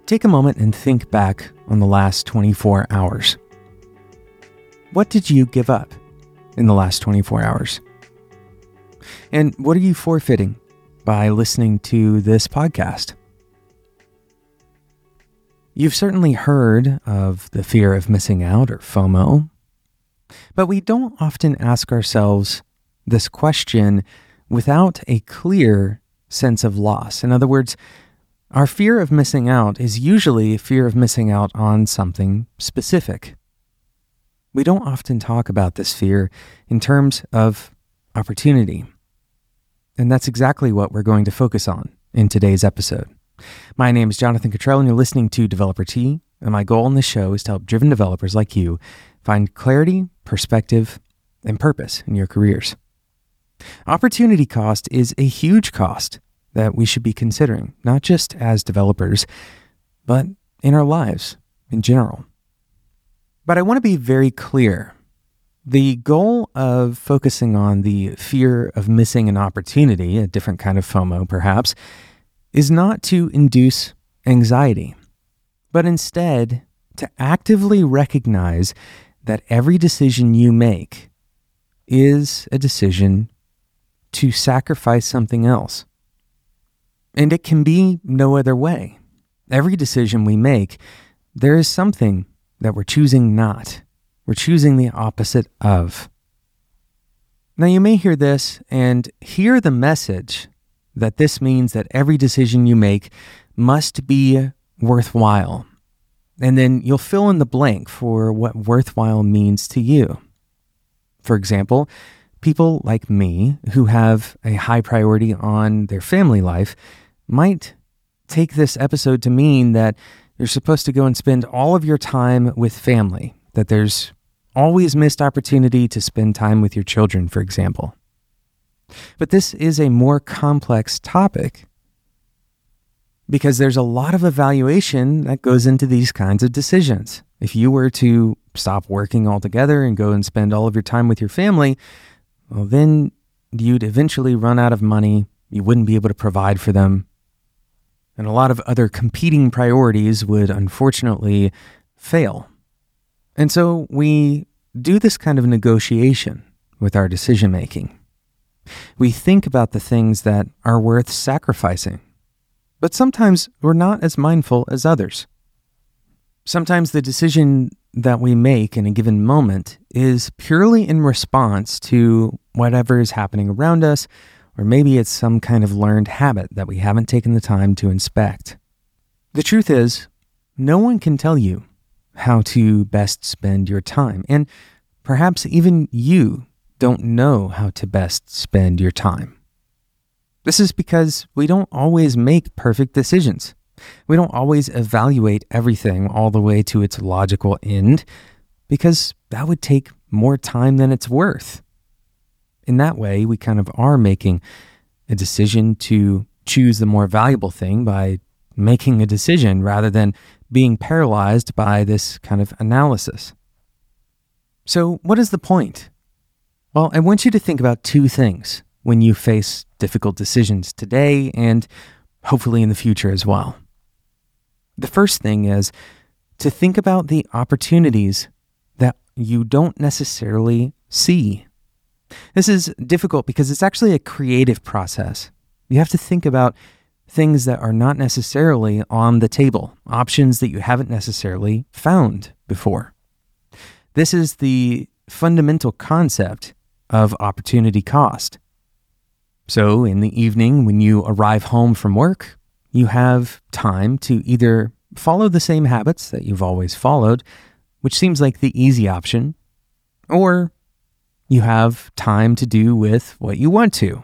Take a moment and think back on the last 24 hours. What did you give up in the last 24 hours? And what are you forfeiting by listening to this podcast? You've certainly heard of the fear of missing out, or FOMO, but we don't often ask ourselves this question without a clear sense of loss. In other words, our fear of missing out is usually a fear of missing out on something specific. We don't often talk about this fear in terms of opportunity. And that's exactly what we're going to focus on in today's episode. My name is Jonathan Cottrell, and you're listening to Developer Tea, and my goal in this show is to help driven developers like you find clarity, perspective, and purpose in your careers. Opportunity cost is a huge cost that we should be considering, not just as developers, but in our lives in general. But I want to be very clear. The goal of focusing on the fear of missing an opportunity, a different kind of FOMO perhaps, is not to induce anxiety, but instead to actively recognize that every decision you make is a decision to sacrifice something else. And it can be no other way. Every decision we make, there is something that we're choosing not. We're choosing the opposite of. Now you may hear this and hear the message that this means that every decision you make must be worthwhile. And then you'll fill in the blank for what worthwhile means to you. For example, people like me who have a high priority on their family life might take this episode to mean that you're supposed to go and spend all of your time with family, that there's always missed opportunity to spend time with your children, for example. But this is a more complex topic because there's a lot of evaluation that goes into these kinds of decisions. If you were to stop working altogether and go and spend all of your time with your family, well, then you'd eventually run out of money. You wouldn't be able to provide for them. And a lot of other competing priorities would unfortunately fail. And so we do this kind of negotiation with our decision making. We think about the things that are worth sacrificing, but sometimes we're not as mindful as others. Sometimes the decision that we make in a given moment is purely in response to whatever is happening around us, or maybe it's some kind of learned habit that we haven't taken the time to inspect. The truth is, no one can tell you how to best spend your time, and perhaps even you don't know how to best spend your time. This is because we don't always make perfect decisions. We don't always evaluate everything all the way to its logical end, because that would take more time than it's worth. In that way, we kind of are making a decision to choose the more valuable thing by making a decision rather than being paralyzed by this kind of analysis. So what is the point? Well, I want you to think about two things when you face difficult decisions today and hopefully in the future as well. The first thing is to think about the opportunities that you don't necessarily see. This is difficult because it's actually a creative process. You have to think about things that are not necessarily on the table, options that you haven't necessarily found before. This is the fundamental concept of opportunity cost. So in the evening, when you arrive home from work, you have time to either follow the same habits that you've always followed, which seems like the easy option, or you have time to do with what you want to.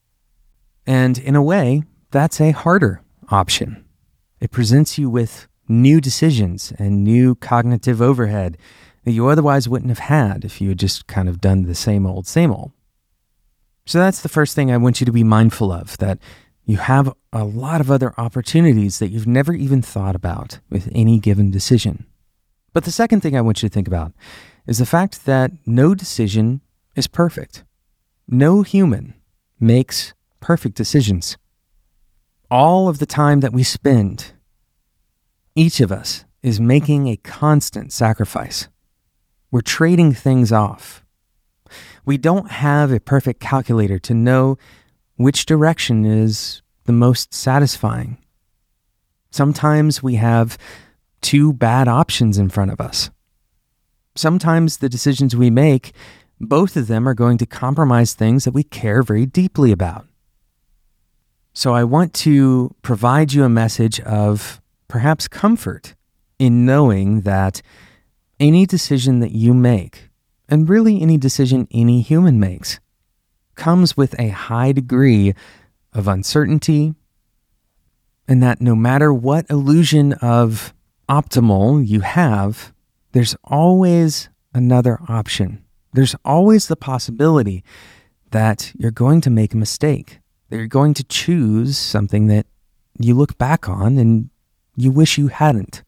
And in a way, that's a harder option. It presents you with new decisions and new cognitive overhead that you otherwise wouldn't have had if you had just kind of done the same old, same old. So that's the first thing I want you to be mindful of, that you have a lot of other opportunities that you've never even thought about with any given decision. But the second thing I want you to think about is the fact that no decision is perfect. No human makes perfect decisions. All of the time that we spend Each of us is making a constant sacrifice. We're trading things off. We don't have a perfect calculator to know which direction is the most satisfying. Sometimes we have two bad options in front of us. Sometimes the decisions we make, both of them are going to compromise things that we care very deeply about. So I want to provide you a message of perhaps comfort in knowing that any decision that you make, and really any decision any human makes, comes with a high degree of uncertainty, and that no matter what illusion of optimal you have, there's always another option. There's always the possibility that you're going to make a mistake, that you're going to choose something that you look back on and you wish you hadn't.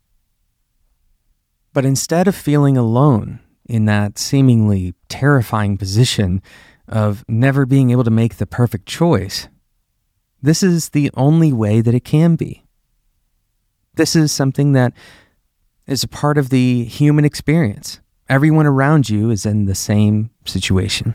But instead of feeling alone in that seemingly terrifying position of never being able to make the perfect choice, this is the only way that it can be. This is something that is a part of the human experience. Everyone around you is in the same situation.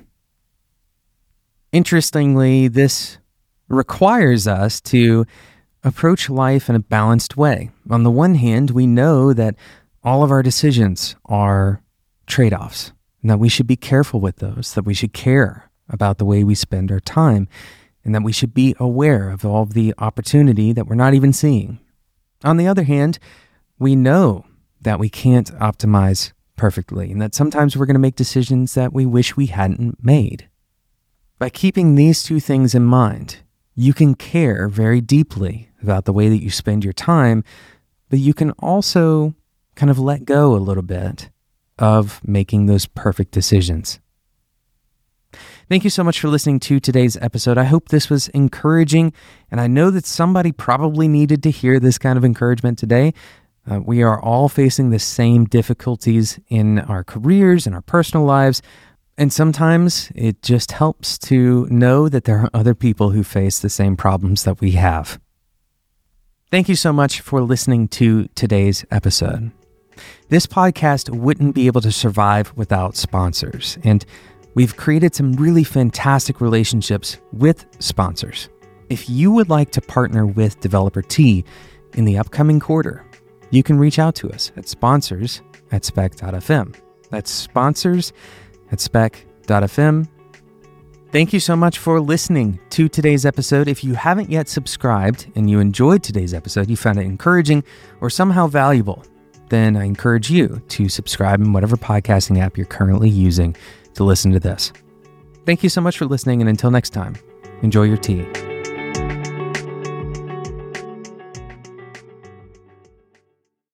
Interestingly, this requires us to approach life in a balanced way. On the one hand, we know that all of our decisions are trade-offs, and that we should be careful with those, that we should care about the way we spend our time, and that we should be aware of all of the opportunity that we're not even seeing. On the other hand, we know that we can't optimize perfectly, and that sometimes we're going to make decisions that we wish we hadn't made. By keeping these two things in mind, you can care very deeply about the way that you spend your time, but you can also kind of let go a little bit of making those perfect decisions. Thank you so much for listening to today's episode. I hope this was encouraging, and I know that somebody probably needed to hear this kind of encouragement today. We are all facing the same difficulties in our careers and our personal lives, and sometimes it just helps to know that there are other people who face the same problems that we have. Thank you so much for listening to today's episode. This podcast wouldn't be able to survive without sponsors, and we've created some really fantastic relationships with sponsors. If you would like to partner with Developer T in the upcoming quarter, you can reach out to us at sponsors@spec.fm. That's sponsors@spec.fm. Thank you so much for listening to today's episode. If you haven't yet subscribed and you enjoyed today's episode, you found it encouraging or somehow valuable, then I encourage you to subscribe in whatever podcasting app you're currently using to listen to this. Thank you so much for listening, and until next time, enjoy your tea.